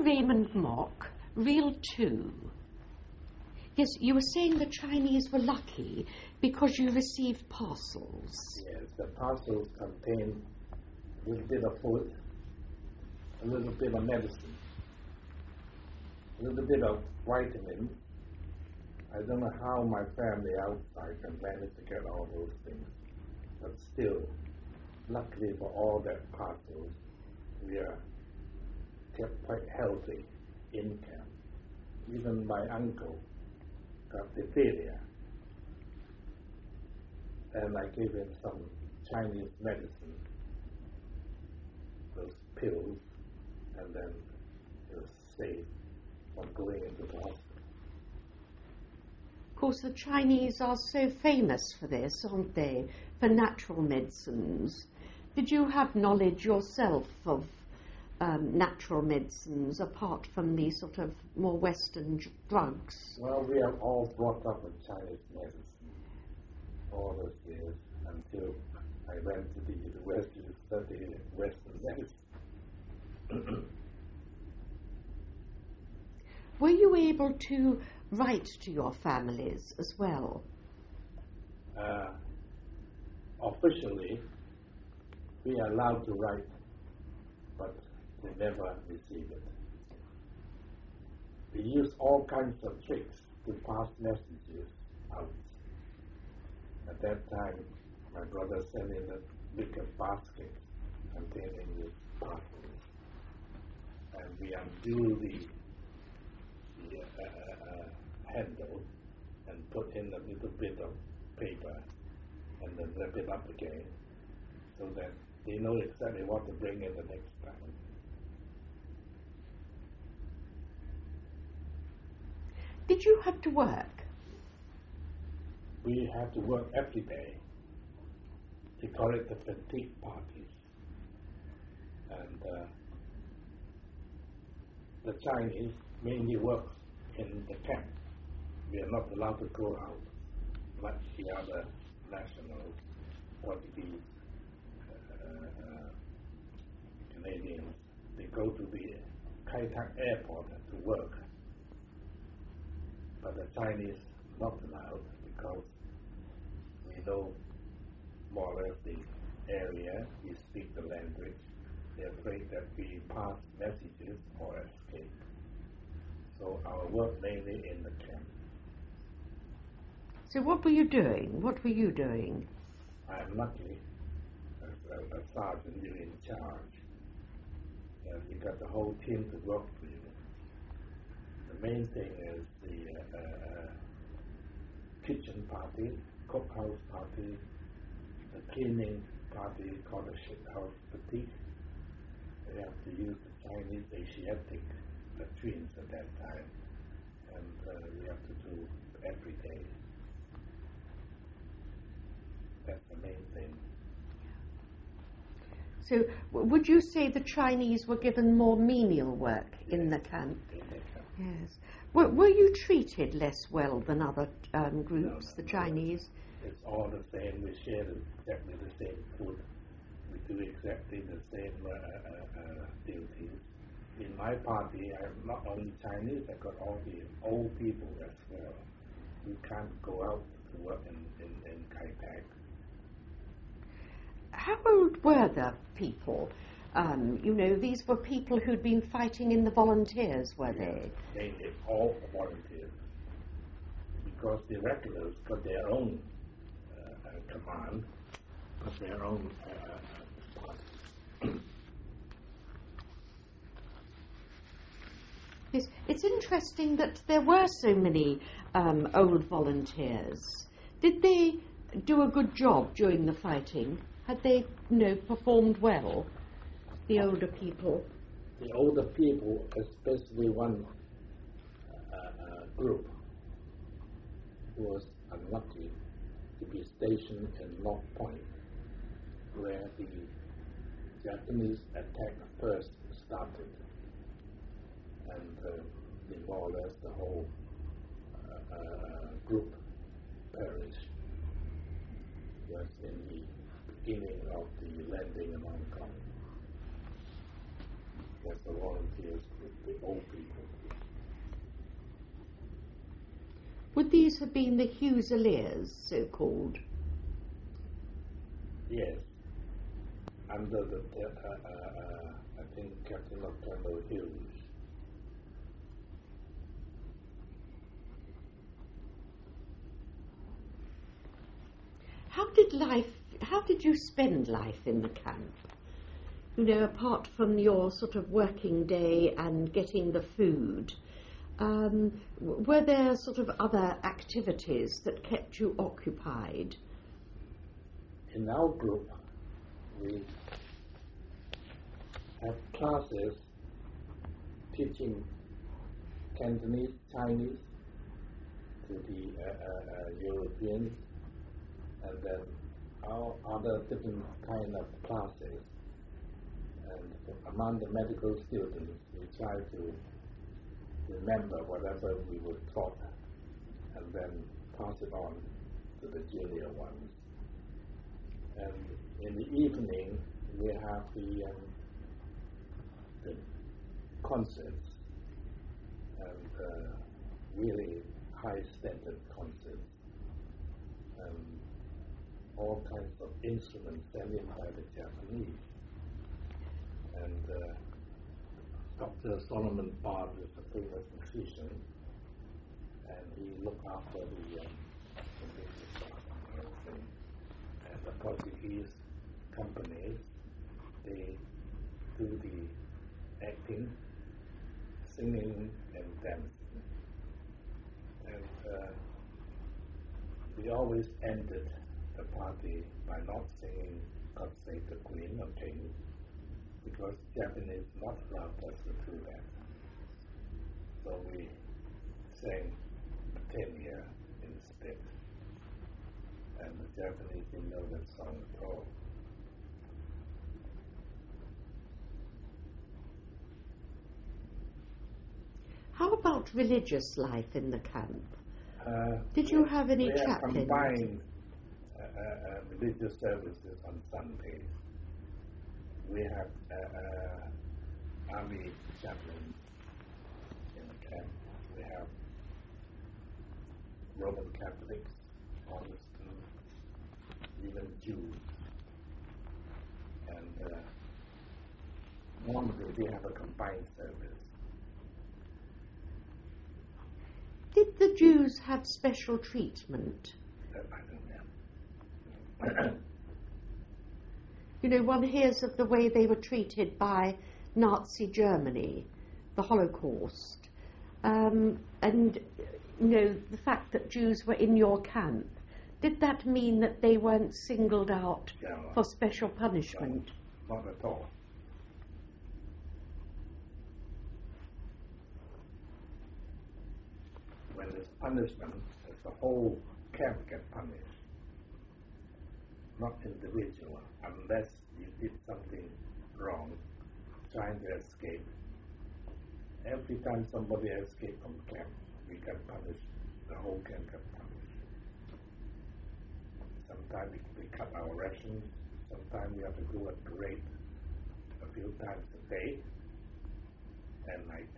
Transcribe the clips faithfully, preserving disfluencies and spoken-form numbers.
Raymond Mock, Reel two. Yes, you were saying the Chinese were lucky because you received parcels. Yes, the parcels contain a little bit of food, a little bit of medicine, a little bit of vitamin. I don't know how my family outside can manage to get all those things, but still, luckily for all that parcels, we are kept quite healthy in camp. Even my uncle got diphtheria, and I gave him some Chinese medicine, those pills, and then he was safe from going into the hospital. Of course, the Chinese are so famous for this, aren't they, for natural medicines. Did you have knowledge yourself of um, natural medicines apart from the sort of more Western j- drugs? Well, we are all brought up with Chinese medicine all those years until I went to the university to study Western medicine. Were you able to write to your families as well? Uh, officially, we are allowed to write, but we never receive it. We use all kinds of tricks to pass messages out. At that time, my brother sent in a big basket containing his parcels, and we undo the, the uh, uh, handle and put in a little bit of paper and then wrap it up again so that they know exactly what to bring in the next time. Did you have to work? We had to work every day. We call it the fatigue parties. And uh, the Chinese mainly work in the camp. We are not allowed to go out like the other nationals, Portuguese, uh, uh, Canadians. They go to the Kai Tak airport to work. But the Chinese not allowed because we know more or less the area, we speak the language. They're afraid that we pass messages or escape. So our work mainly in the camp. So what were you doing? What were you doing? I'm lucky as a, a sergeant, you're in charge. And you got the whole team to work for you. The main thing is the uh, uh, kitchen party, cookhouse party, the cleaning party called the shit house fatigue. They have to use the Chinese Asiatic latrines at that time, and uh, we have to do every day. That's the main thing. So w- would you say the Chinese were given more menial work in Yes, the camp? in the camp. Yes. Were, were you treated less well than other um, groups, No, the no, Chinese? It's all the same. We share exactly the same food. We do exactly the same uh, uh, uh, duties. In my party, I'm not only Chinese, I got all the old people as well. You can't go out to work in, in, in Kai Tak. How old were the people? Um, you know, these were people who'd been fighting in the volunteers, were they? Mainly all volunteers. Because the regulars got their own uh, uh, command, got their own uh, party. Yes, it's interesting that there were so many um, old volunteers. Did they do a good job during the fighting? Had they, you know, performed well, the older people? The older people, especially one uh, uh, group, who was unlucky to be stationed in North Point, where the Japanese attack first started, and uh, the, more or less the whole uh, uh, group perished. Was in the beginning of the landing in Hong Kong. That's the volunteers group, the old Would these have been the Fusiliers, so-called? Yes. Under the, uh, uh, uh, I think, Captain of Colonel Hughes. How did life, how did you spend life in the camp? You know, apart from your sort of working day and getting the food, um, were there sort of other activities that kept you occupied? In our group, we have classes teaching Cantonese, Chinese to the uh, uh, uh, Europeans, and then all other different kind of classes. And among the medical students, we try to remember whatever we were taught and then pass it on to the junior ones. And in the evening, we have the, um, the concerts, and uh, really high standard concerts, and all kinds of instruments sent in by the Japanese. And uh, Doctor Solomon Bard is a famous musician, and he looked after the, um, the business stuff and everything. And the Portuguese companies, they do the acting, singing, and dancing. And uh, we always ended the party by not singing God Save the Queen or King, because Japanese not allowed us to do that. So we sang Britannia instead. And the Japanese didn't know that song at all. How about religious life in the camp? Uh, Did you have any we have chaplains? combined uh, uh, religious services on Sundays. We have uh, uh, army chaplains in the camp. We have Roman Catholics, Protestants, even Jews. And uh, normally we have a combined service. Did the Jews have special treatment? Uh, I don't know. You know, one hears of the way they were treated by Nazi Germany, the Holocaust, um, and, you know, the fact that Jews were in your camp. Did that mean that they weren't singled out No. for special punishment? No, not at all. When there's punishment, the whole camp gets punished, not individual, unless you did something wrong, trying to escape. Every time somebody escaped from camp, we got punished. The whole camp got punished. Sometimes we, we cut our rations. Sometimes we have to do a parade a few times a day and night.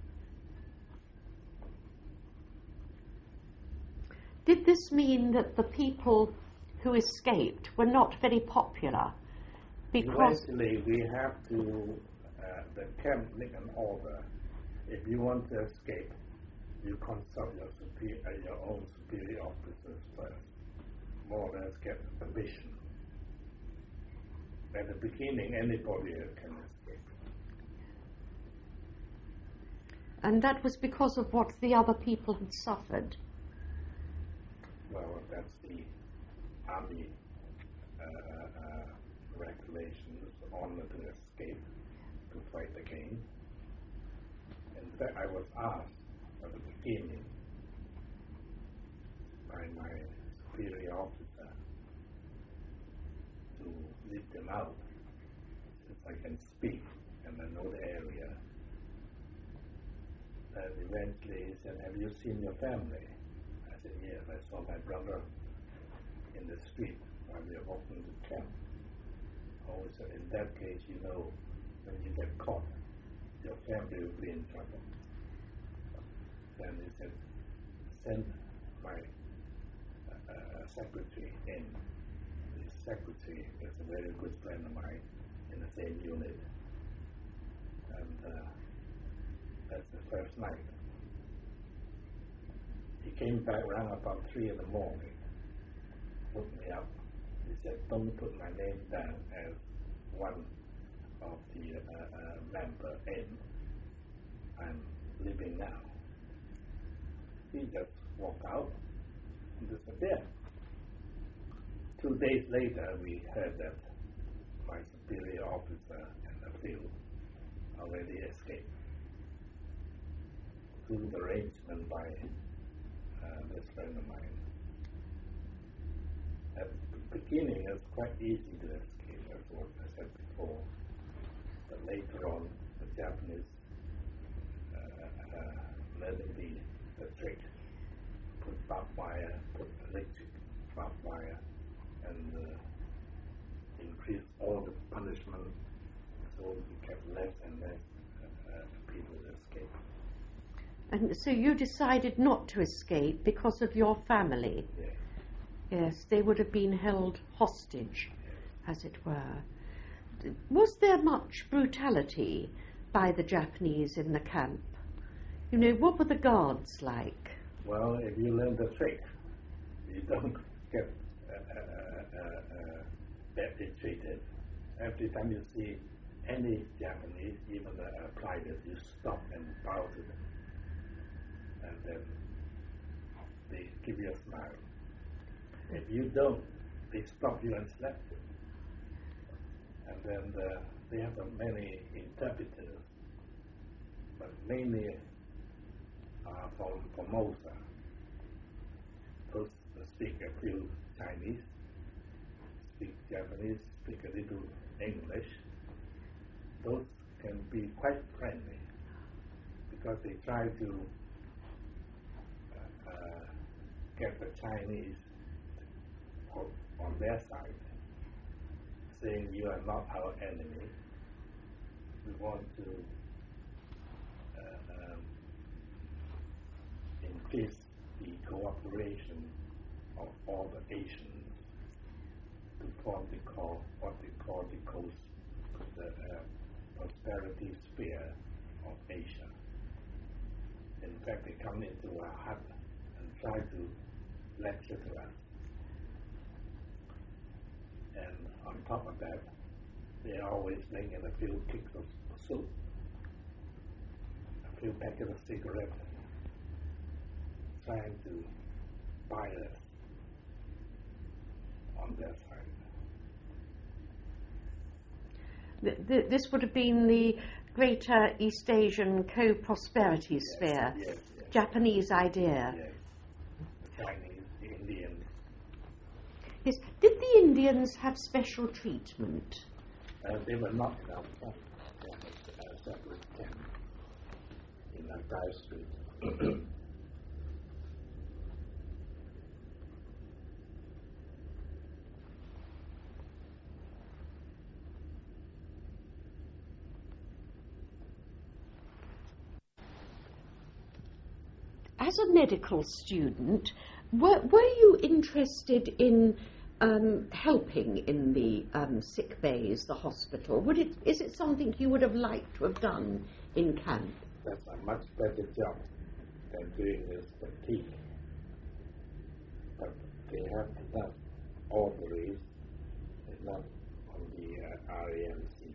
Did this mean that the people who escaped were not very popular? Because Eventually, we have to, uh, the camp make an order. If you want to escape, you consult your superior, uh, your own superior officers first. More or less get permission. At the beginning, anybody can escape. and that was because of what the other people had suffered. Well, that's the army uh, uh, regulations on to escape, to fight again. In fact, I was asked at the beginning by my superior officer to lead them out, since I can speak and I know the area. And eventually he said, "Have you seen your family?" I said, "Yes, I saw my brother in the street while we were walking to camp." Oh, he said, "In that case, you know, when you get caught, your family will be in trouble." Then he said, "Send my uh, secretary in. The secretary is a very good friend of mine in the same unit. And uh, that's the first night. He came back around about three in the morning, put me up. He said, don't put my name down as one of the uh, uh, member in. I'm leaving now. He just walked out and disappeared. Two days later, we heard that my superior officer in the field already escaped through the arrangement by uh, this friend of mine. At the beginning, it was quite easy to escape, as what I said before. But later on, the Japanese uh, uh, learning the, the trick, put barbed wire, put electric barbed wire, and uh, increase all the punishment, so we kept less and less uh, uh, people escape. And so you decided not to escape because of your family? Yes. Yes, they would have been held hostage, as it were. Was there much brutality by the Japanese in the camp? You know, what were the guards like? Well, if you learn the trick, you don't get uh, uh, uh, uh, badly treated. Every time you see any Japanese, even a, a private, you stop and bow to them. And then they give you a smile. If you don't, they stop you and slap you. And then uh, they have uh, many interpreters, but mainly uh, from Formosa. Those speak a few Chinese, speak Japanese, speak a little English. Those can be quite friendly because they try to uh, uh, get the Chinese on, on their side, saying you are not our enemy. We want to uh, um, increase the cooperation of all the Asians to form the call, what they call the coast, the uh, prosperity sphere of Asia. In fact, they come into our hut and try to lecture to us. And on top of that, they always bring in a few kicks of soup, a few packets of cigarettes, trying to buy us on their side. Th- th- this would have been the Greater East Asian Co-Prosperity Yes, Sphere, yes, yes. Japanese idea. Yes. The Chinese, the Indians. Yes. Did the Indians have special treatment? Uh, they were not in our camp. They had a separate camp in Antai Street. As a medical student, were, were you interested in um, helping in the um, sick bays, the hospital? Would it, is it something you would have liked to have done in camp? That's a much better job than doing this fatigue. But they have enough ovaries, enough on the uh, R A M C,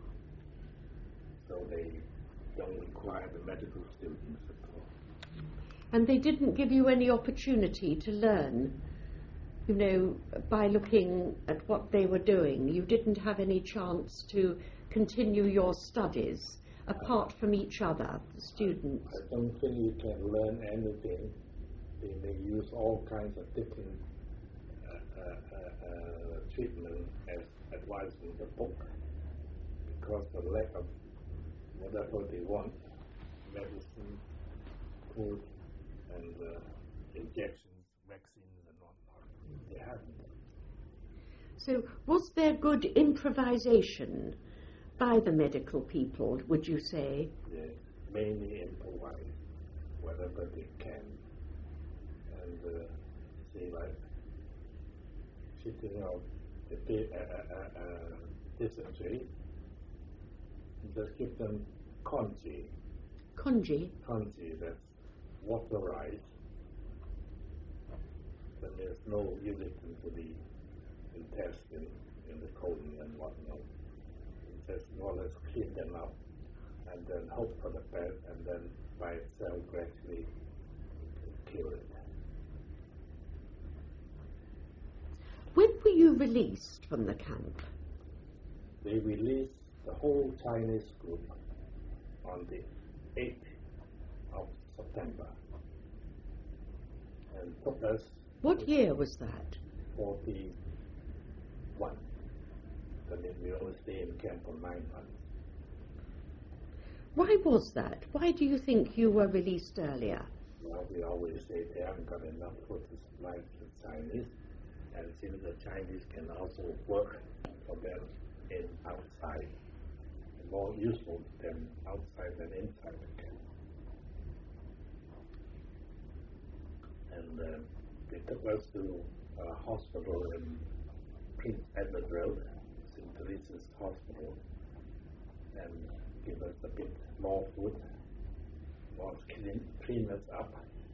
so they don't require the medical students at all. And they didn't give you any opportunity to learn, you know, by looking at what they were doing. You didn't have any chance to continue your studies apart from each other, the students. I don't think you can learn anything. They may use all kinds of different uh, uh, uh, uh, treatment as advised in the book, because the lack of whatever they want, medicine, food, and uh, injections, vaccines, and whatnot. They haven't. So was there good improvisation by the medical people, would you say? They mainly improvise whatever they can. and uh, say like shitting out the big, uh, uh, uh, dysentery. Just give them congee. Congee? Congee, that's waterized. Then there's no irritant to the intestine in the colon and whatnot. You just more or less clean them up and then hope for the best, and then by itself gradually cure it. When were you released from the camp? They released the whole Chinese group on the eighth of September and took us. What year was that? forty-one. But then we only stay in camp for nine months. Why was that? Why do you think you were released earlier? Well, we always say they haven't got enough food to supply the Chinese, and since the Chinese can also work for them in outside, more useful to them outside than inside the camp. And uh, they took us to a hospital in Prince Edward Road, Saint Teresa's Hospital, and give us a bit more food, more clean, clean us up.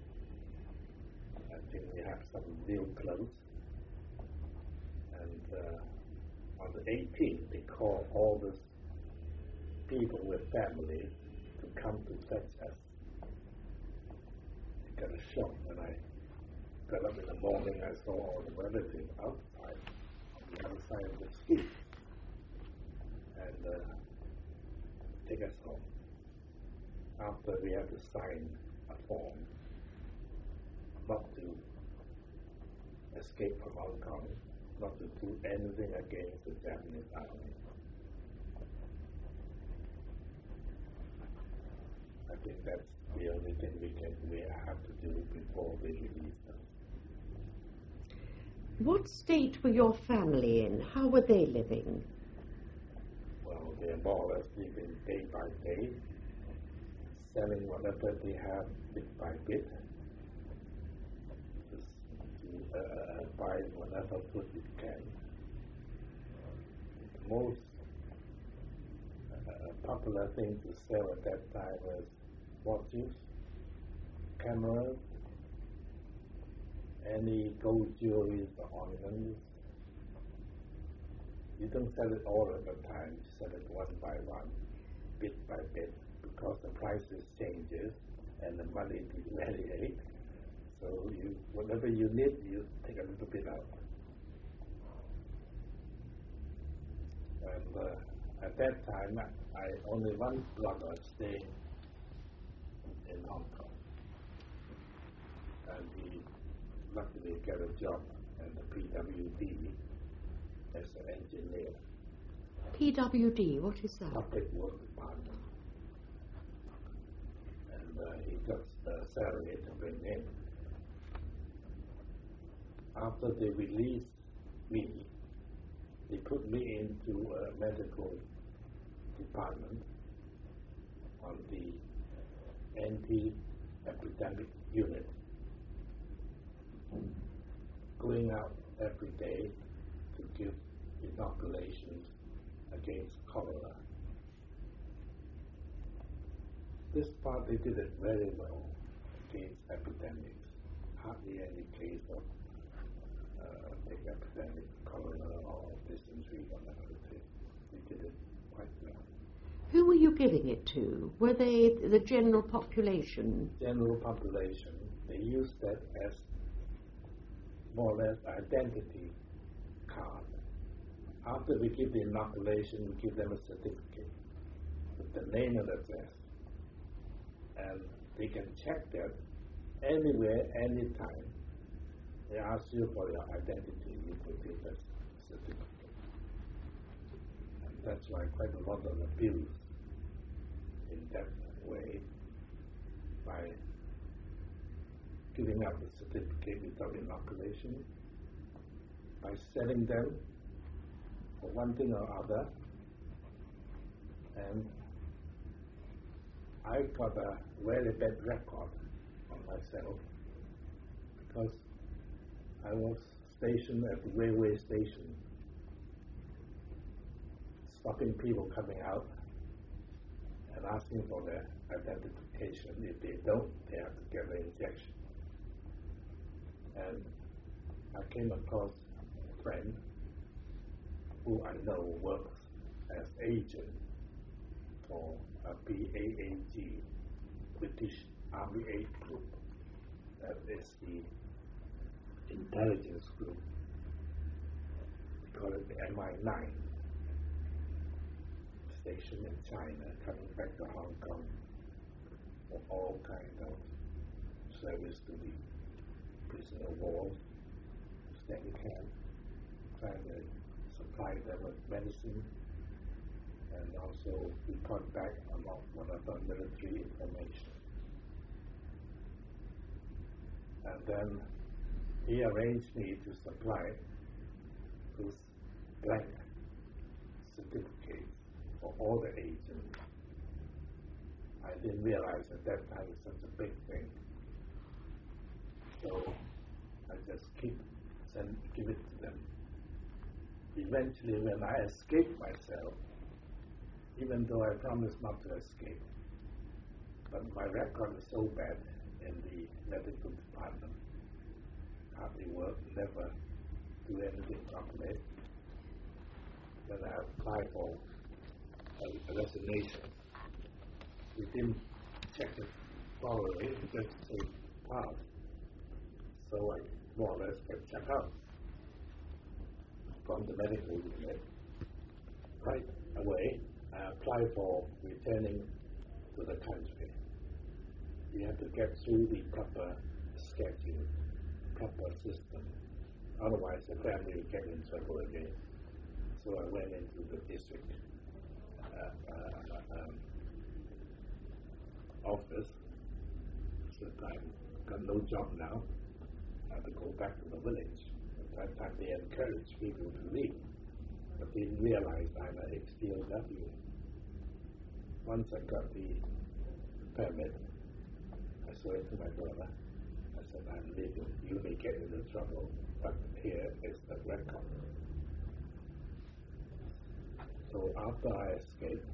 I think we have some new clothes. And uh, on the eighteenth, they call all the people with families to come to fetch us. I got a shock when I got up in the morning. I saw all the relatives outside on the other side of the street, and uh, take us home. After we had to sign a form not to escape from Hong Kong, not to do anything against the Japanese army. I think that's the only thing we can we have to do before we release them. What state were your family in? How were they living? Well, they're more or less living day by day, selling whatever they have bit by bit, just to uh, buy whatever food we can. The most uh, popular thing to sell at that time was watches, cameras, any gold jewelry or ornaments. You don't sell it all at a time, you sell it one by one, bit by bit, because the prices changes and the money devaluates. So you, whatever you need, you take a little bit out. And uh, at that time, I only one brother staying in Hong Kong, and he luckily got a job at the P W D as an engineer. P W D, what is that? Public Work Department. And uh, he got a salary to bring in. After they released me, they put me into a medical department on the anti-epidemic unit, going out every day to give inoculations against cholera. This part they did it very well against epidemics. Hardly any case of uh, big epidemic, cholera or dysentery, whatever it is. They did it quite well. Who were you giving it to? Were they the general population? General population. They used that as more or less identity card. After we give the inoculation, we give them a certificate with the name and address. And they can check that anywhere, anytime. They ask you for your identity, you produce that certificate. And that's why quite a lot of abuse in that way, by giving up the certificate without inoculation, by selling them for one thing or other. And I got a very bad record on myself because I was stationed at the railway station, stopping people coming out and asking for their identification. If they don't, they have to get an injection. And I came across a friend who I know works as agent for a B A A G, British Army Aid Group. That is the intelligence group. We call it the M I nine, stationed in China, coming back to Hong Kong for all kinds of service to the prisoner of war, study camp, trying to supply them with medicine, and also report back on what other military information. And then he arranged me to supply those blank certificates for all the agents. I didn't realize at that time it's such a big thing. So I just keep send give it to them. Eventually, when I escaped myself, even though I promised not to escape, but my record is so bad in the medical department, hardly work, never do anything properly. When I applied for a, a resignation, we didn't check it thoroughly, it just said pass. So I more or less get checked out from the medical unit. Right away, I applied for returning to the country. You have to get through the proper schedule, proper system. Otherwise, the family will get in trouble again. So I went into the district uh, uh, um, office. So I got no job now. I have to go back to the village. At that time, they encouraged people to leave, but they didn't realize I'm an ex P O W. Once I got the permit, I saw it to my brother. I said, I'm leaving. You may get into trouble, but here is the record. So after I escaped,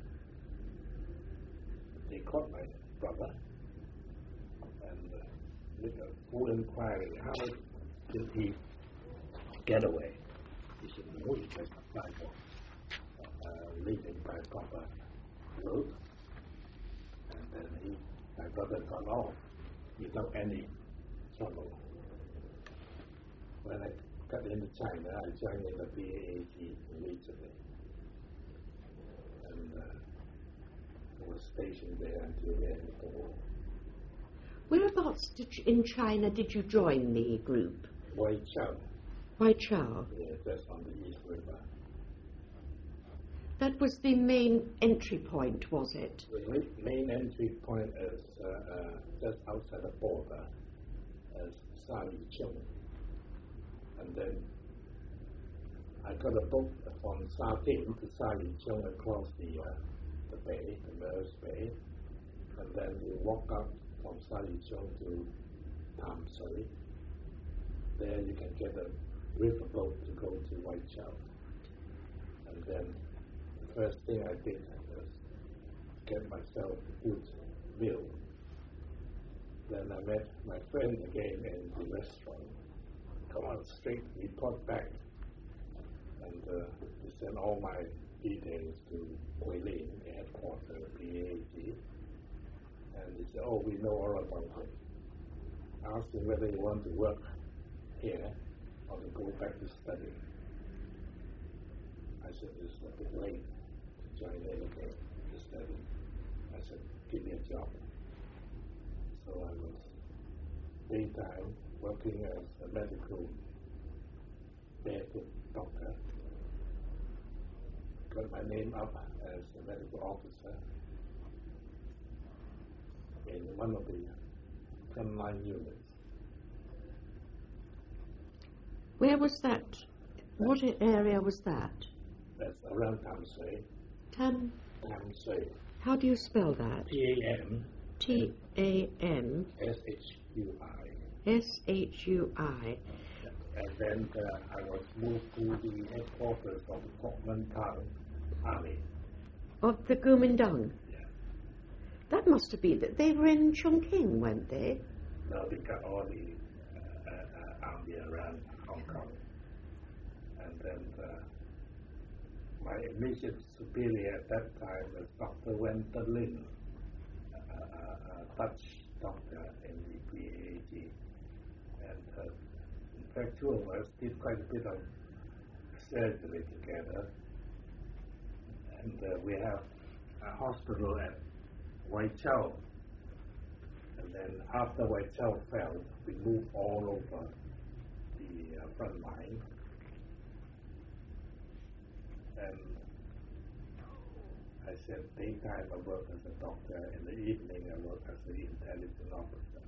they caught my brother and uh, did a full inquiry. How did he get away? He said, no, he just applied for uh, leaving by proper route. And then he, my brother got off without any trouble. When I got into China, I joined in the B A A G immediately. And uh, was stationed there until the end of the war. Whereabouts did you, in China did you join the group? Waichao. Waichao? Yeah, that's on the East River. That was the main entry point, was it? The main entry point is uh, uh, just outside the border, as Salicheng. And then I got a boat from Satin to Salicheng across the, uh, the bay, the Meuse Bay. And then you walk up from Salicheng to Tamsui. There you can get a river boat to go to Waichao. And then the first thing I did was get myself a good meal. Then I met my friend again in the restaurant. Come on, straight, report back. And uh, he sent all my details to Guilin, the headquarters of B A A G. And he said, oh, we know all about him. I asked him whether he wanted to work here or to go back to study. I said, it's a bit late to join anything to study. I said, give me a job. So I was daytime working as a medical barefoot doctor. Got my name up as a medical officer in one of the frontline units. Where was that? What area was that? That's around Tamsui. Tam? Tamsui. How do you spell that? T A M. T A M. S H U I. S H U I. And then uh, I was moved to the headquarters of the Kuomintang Army. Of the Kuomintang? Yeah. That must have been that they were in Chongqing, weren't they? No, they got all the uh, uh, army around Hong Kong. And then uh, my immediate superior at that time was Doctor Wen Lin, a, a, a Dutch doctor in the P A A G. And uh, in fact, two of us did quite a bit of surgery together. And uh, we have a hospital at Wai Chau. And then after Wai Chau fell, we moved all over the uh, front line. And I said, daytime I work as a doctor, in the evening I work as an intelligence officer.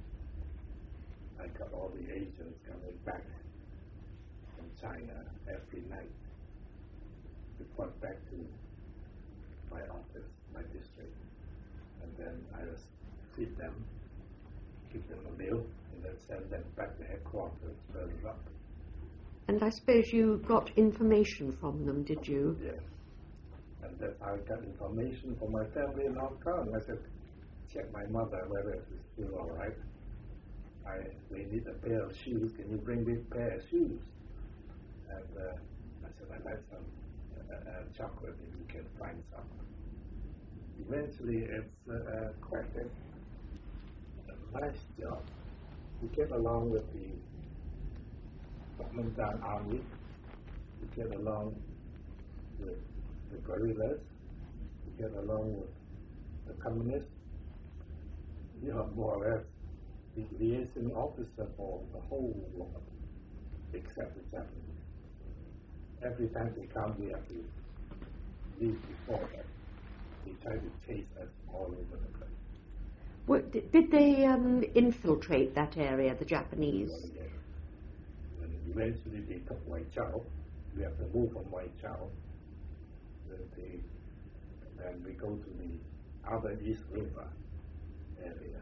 I got all the agents coming back from China every night, report back to my office, my district, and then I just feed them, give them a meal, and then send them back to headquarters further up. And I suppose you got information from them, did you? Yes. And then I got information from my family in Hong Kong. I said, check my mother whether it's still all right. I we need a pair of shoes. Can you bring me a pair of shoes? And uh, I said, I'd like some uh, uh, chocolate if you can find some. Eventually, it's uh, uh, quite a, a nice job. We get along with the Kuomintang Army. We get along with the guerrillas. We get along with the communists. We are more or less the liaison officer for the whole world, except the Japanese. Every time they come, we have to leave before that. They try to chase us all over the place. What, did, did they um, infiltrate that area, the Japanese? Well, yes. When eventually they took Wai Chau, we have to move from Wai Chau. Then, they, then we go to the other East River area.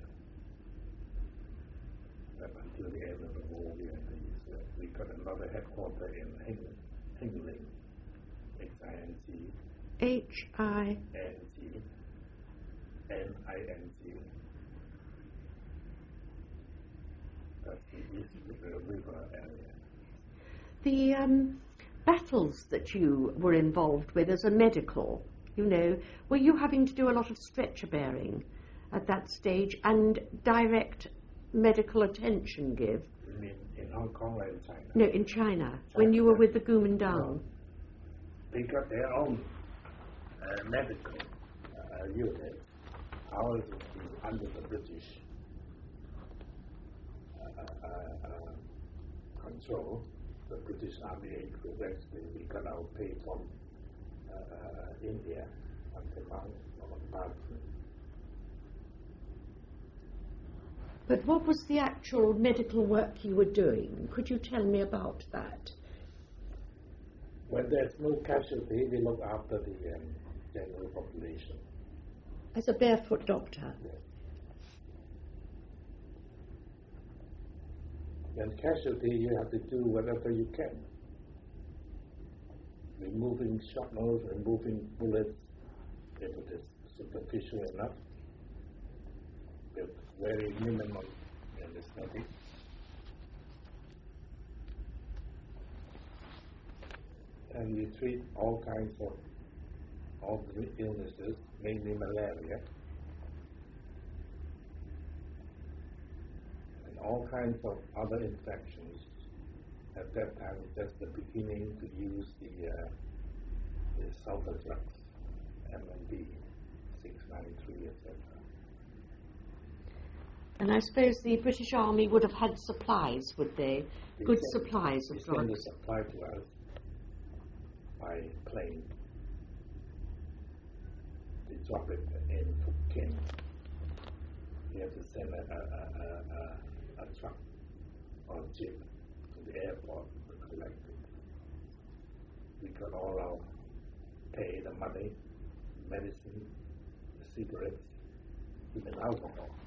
But until the end of the war, we, had the East River. We got another headquarters in Hingling, H I N G. H I N G. N I N G. That's the East River area. The um, battles that you were involved with as a medical, you know, were you having to do a lot of stretcher bearing at that stage and direct medical attention give? You mean in Hong Kong or in China? No, in China, China. when you were with the Kuomintang. No. They got their own uh, medical uh, unit. Ours is under the British uh, uh, uh, control. The British Army eventually we got our pay from uh, uh, India until Mountbatten. But what was the actual medical work you were doing? Could you tell me about that? When there's no casualty, we look after the um, general population. As a barefoot doctor? Yes. When casualty, you have to do whatever you can. Removing shrapnel, removing bullets, if it is superficial enough, with very minimum anesthetic. And we treat all kinds of all the illnesses, mainly malaria, and all kinds of other infections. At that time, it's just the beginning to use the, uh, the sulfur drugs, M M D, six ninety-three, et cetera. And I suppose the British Army would have had supplies, would they? They Good send, supplies they of send the drugs. supply to us by plane. They drop it in Fukien. We have to send a, a, a, a, a truck or a jeep to the airport to collect it. We got all our pay, the money, medicine, the cigarettes, even alcohol.